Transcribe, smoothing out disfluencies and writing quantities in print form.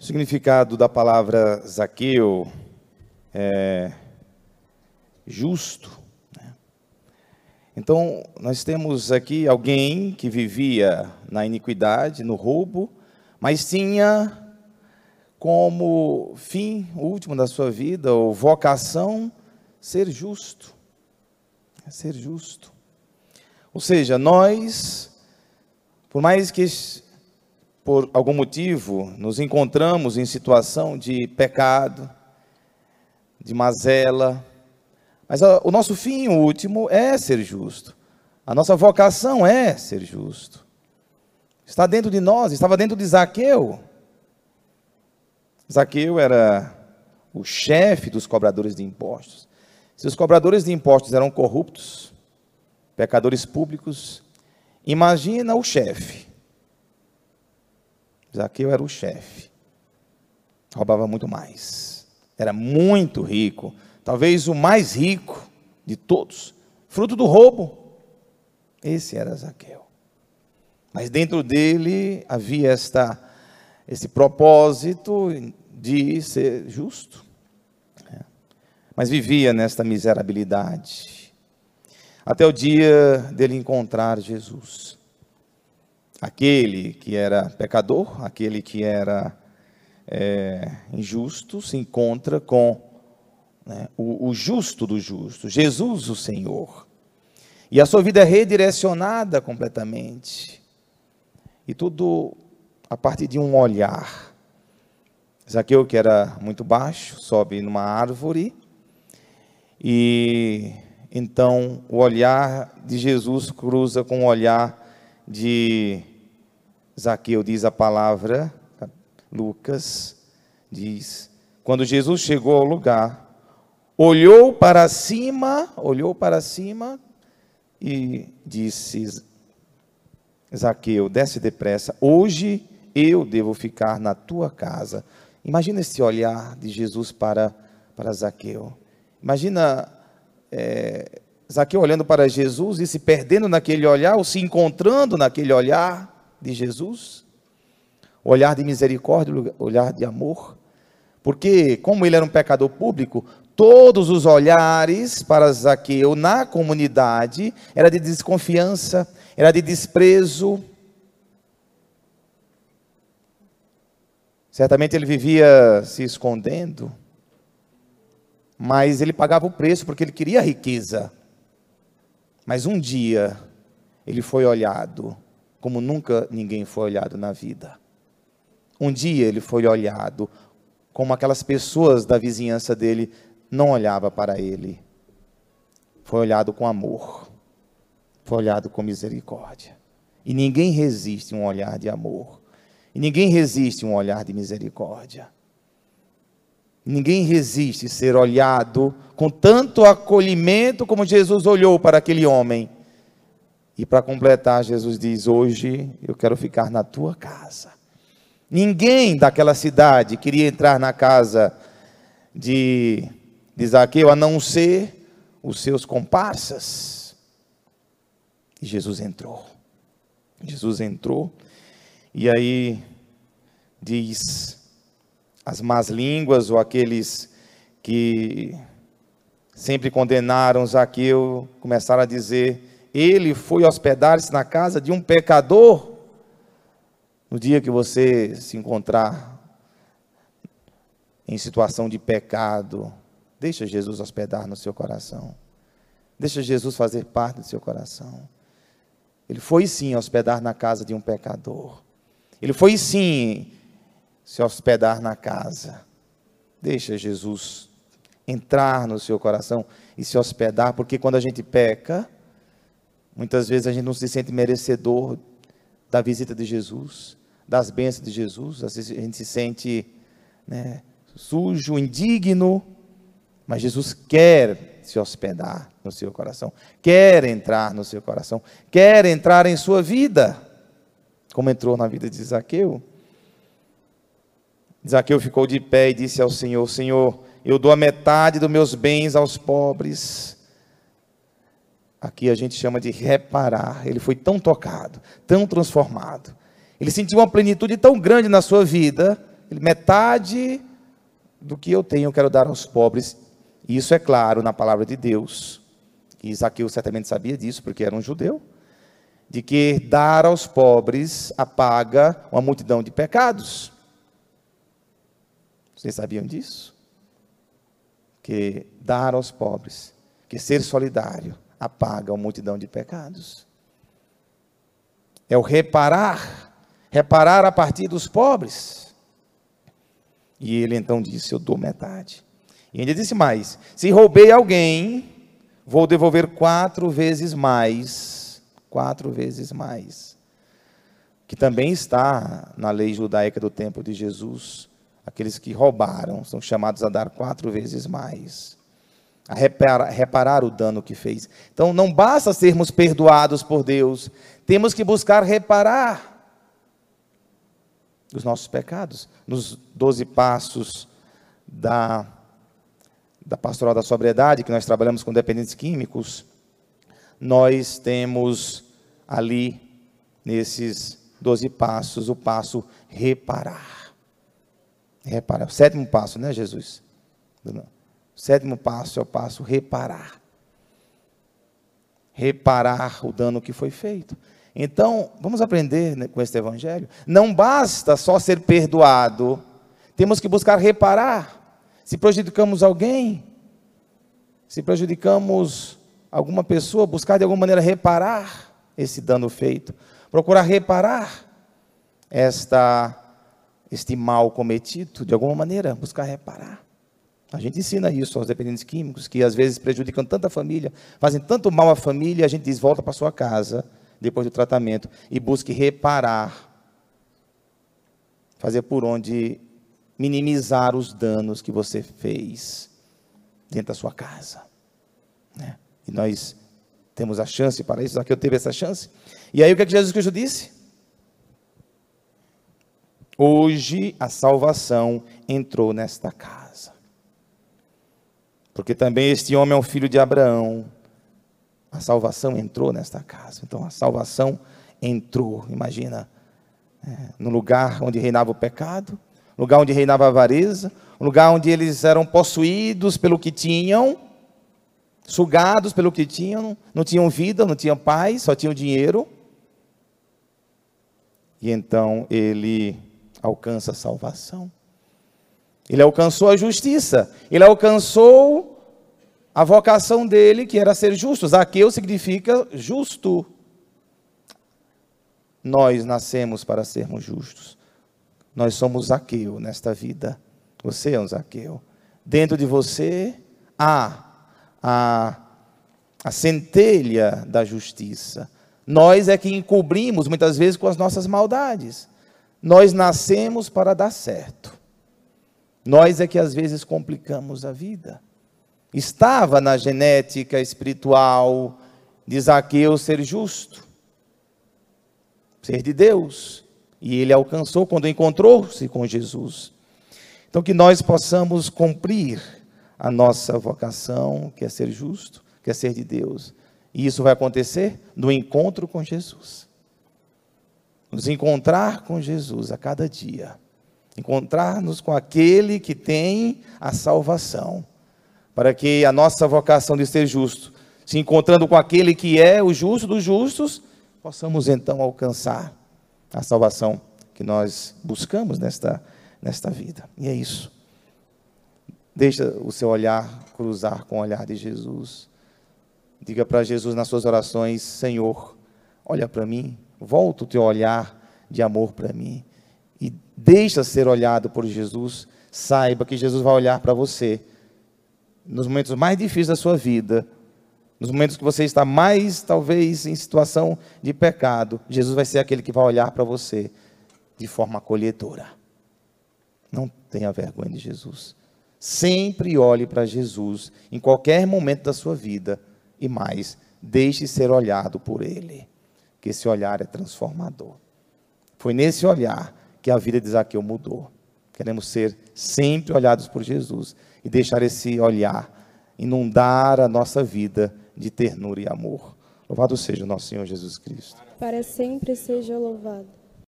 O significado da palavra Zaqueu é justo. Então, nós temos aqui alguém que vivia na iniquidade, no roubo, mas tinha como fim último da sua vida, ou vocação, ser justo. Ser justo. Ou seja, nós, por mais que por algum motivo nos encontramos em situação de pecado, de mazela, mas o nosso fim último é ser justo. A nossa vocação é ser justo. Está dentro de nós, estava dentro de Zaqueu. Zaqueu era o chefe dos cobradores de impostos. Se os cobradores de impostos eram corruptos, pecadores públicos, imagina o chefe. Zaqueu era o chefe. Roubava muito mais. Era muito rico. Talvez o mais rico de todos. Fruto do roubo. Esse era Zaqueu. Mas dentro dele havia esse propósito de ser justo. Mas vivia nesta miserabilidade. Até o dia dele encontrar Jesus. Aquele que era pecador, aquele que era injusto, se encontra com o justo do justo, Jesus o Senhor. E a sua vida é redirecionada completamente. E tudo a partir de um olhar. Zaqueu, que era muito baixo, sobe numa árvore. E então o olhar de Jesus cruza com o olhar de Zaqueu, diz a palavra, Lucas, diz, quando Jesus chegou ao lugar, olhou para cima e disse, Zaqueu, desce depressa, hoje eu devo ficar na tua casa. Imagina esse olhar de Jesus para Zaqueu. Imagina Zaqueu olhando para Jesus e se perdendo naquele olhar, ou se encontrando naquele olhar de Jesus, o olhar de misericórdia, o olhar de amor, porque como ele era um pecador público, todos os olhares para Zaqueu na comunidade era de desconfiança, era de desprezo. Certamente ele vivia se escondendo, mas ele pagava o preço porque ele queria riqueza. Mas um dia ele foi olhado como nunca ninguém foi olhado na vida. Um dia ele foi olhado como aquelas pessoas da vizinhança dele não olhavam para ele. Foi olhado com amor. Foi olhado com misericórdia. E ninguém resiste a um olhar de amor. E ninguém resiste a um olhar de misericórdia. Ninguém resiste a ser olhado com tanto acolhimento como Jesus olhou para aquele homem. E para completar, Jesus diz, hoje eu quero ficar na tua casa. Ninguém daquela cidade queria entrar na casa de Zaqueu, a não ser os seus comparsas. E Jesus entrou. Jesus entrou. E aí diz, as más línguas, ou aqueles que sempre condenaram Zaqueu, começaram a dizer, ele foi hospedar-se na casa de um pecador. No dia que você se encontrar em situação de pecado, deixa Jesus hospedar no seu coração. Deixa Jesus fazer parte do seu coração. Ele foi sim hospedar na casa de um pecador. Ele foi sim se hospedar na casa. Deixa Jesus entrar no seu coração e se hospedar, porque quando a gente peca, muitas vezes a gente não se sente merecedor da visita de Jesus, das bênçãos de Jesus. Às vezes a gente se sente sujo, indigno, mas Jesus quer se hospedar no seu coração, quer entrar no seu coração, quer entrar em sua vida, como entrou na vida de Zaqueu. Zaqueu ficou de pé e disse ao Senhor, Senhor, eu dou a metade dos meus bens aos pobres. Aqui a gente chama de reparar. Ele foi tão tocado, tão transformado. Ele sentiu uma plenitude tão grande na sua vida. metade do que eu tenho eu quero dar aos pobres. E isso é claro na palavra de Deus. E Zaqueu certamente sabia disso, porque era um judeu. De que dar aos pobres apaga uma multidão de pecados. Vocês sabiam disso? Que dar aos pobres, que ser solidário, apaga uma multidão de pecados. É o reparar a partir dos pobres. E ele então disse, eu dou metade. E ainda disse mais, se roubei alguém, vou devolver 4 vezes mais. 4 vezes mais. Que também está na lei judaica do tempo de Jesus. Aqueles que roubaram são chamados a dar 4 vezes mais. A reparar o dano que fez. Então não basta sermos perdoados por Deus. Temos que buscar reparar os nossos pecados. Nos 12 passos da pastoral da sobriedade, que nós trabalhamos com dependentes químicos, nós temos ali, nesses 12 passos, o passo reparar. Reparar. O 7º passo, né, Jesus? O 7º passo é o passo reparar. Reparar o dano que foi feito. Então, vamos aprender com este evangelho. Não basta só ser perdoado. Temos que buscar reparar. Se prejudicamos alguém, se prejudicamos alguma pessoa, buscar de alguma maneira reparar esse dano feito. Procurar reparar este mal cometido, de alguma maneira, buscar reparar. A gente ensina isso aos dependentes químicos, que às vezes prejudicam tanta família, fazem tanto mal à família, a gente diz, volta para sua casa, depois do tratamento, e busque reparar. Fazer por onde minimizar os danos que você fez dentro da sua casa. Né? E nós temos a chance para isso, Zaqueu teve essa chance. E aí o que é que Jesus Cristo disse? Hoje a salvação entrou nesta casa. Porque também este homem é um filho de Abraão. A salvação entrou nesta casa. Então a salvação entrou, imagina, no lugar onde reinava o pecado, no lugar onde reinava a avareza, no lugar onde eles eram possuídos pelo que tinham, sugados pelo que tinham, não tinham vida, não tinham paz, só tinham dinheiro. E então ele alcança a salvação. Ele alcançou a justiça, ele alcançou a vocação dele, que era ser justo. Zaqueu significa justo. Nós nascemos para sermos justos. Nós somos Zaqueu nesta vida. Você é um Zaqueu. Dentro de você há a centelha da justiça. Nós é que encobrimos muitas vezes com as nossas maldades. Nós nascemos para dar certo. Nós é que às vezes complicamos a vida. Estava na genética espiritual de Zaqueu ser justo, ser de Deus. E ele alcançou quando encontrou-se com Jesus. Então que nós possamos cumprir a nossa vocação, que é ser justo, que é ser de Deus. E isso vai acontecer no encontro com Jesus. Nos encontrar com Jesus a cada dia. Encontrar-nos com aquele que tem a salvação. Para que a nossa vocação de ser justo, se encontrando com aquele que é o justo dos justos, possamos então alcançar a salvação que nós buscamos nesta vida. E é isso. Deixa o seu olhar cruzar com o olhar de Jesus. Diga para Jesus nas suas orações, Senhor, olha para mim, volta o teu olhar de amor para mim. E deixa ser olhado por Jesus. Saiba que Jesus vai olhar para você nos momentos mais difíceis da sua vida, nos momentos que você está mais, talvez, em situação de pecado. Jesus vai ser aquele que vai olhar para você de forma acolhedora. Não tenha vergonha de Jesus. Sempre olhe para Jesus em qualquer momento da sua vida. E mais, deixe ser olhado por Ele, que esse olhar é transformador. Foi nesse olhar que a vida de Zaqueu mudou. Queremos ser sempre olhados por Jesus e deixar esse olhar inundar a nossa vida de ternura e amor. Louvado seja o nosso Senhor Jesus Cristo. Para sempre seja louvado.